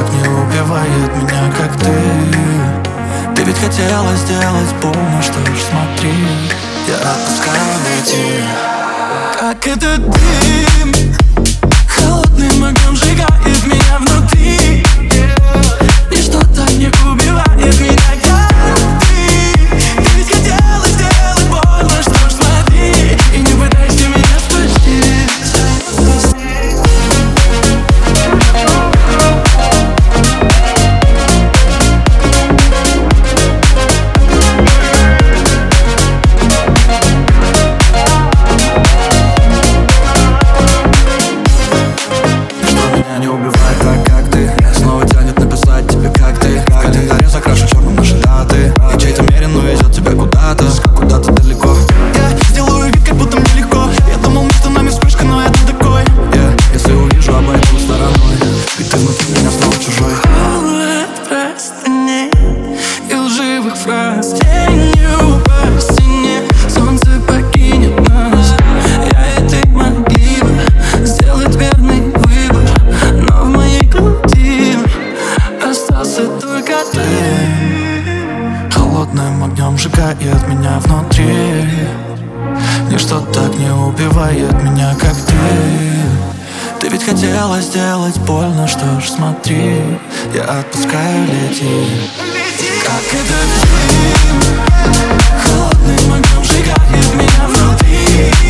не убивает меня, как ты. Ты ведь хотела сделать больно, что ж, смотри, я отпускаю лети. Как этот дым холодным огнем сжигает меня внутри. Ничто так не убивает меня, как ты. Ты ведь хотела сделать больно, что ж, смотри, и не пытайся меня спустить. Не убивает так, как ты. Снова тянет написать тебе, как ты. В календаре закрашен черным наши даты. И чей-то мерин увезет тебя куда-то, куда-то далеко. Я сделаю вид, как будто мне легко. Я думал, между нами вспышка, но это такой. Если увижу, обойду стороной. Ведь ты внутри меня снова чужой. Холод простыней и лживых фраз. Тенью по стене солнце покинет нас. Я и ты могли бы сделать верный выбор, но в моей груди остался только ты. Холодным огнем сжигает меня внутри. Ничто так не убивает меня, как ты. Ты ведь хотела сделать больно, что ж, смотри, я отпускаю лети. Как этот дым холодным огнем сжигает меня внутри.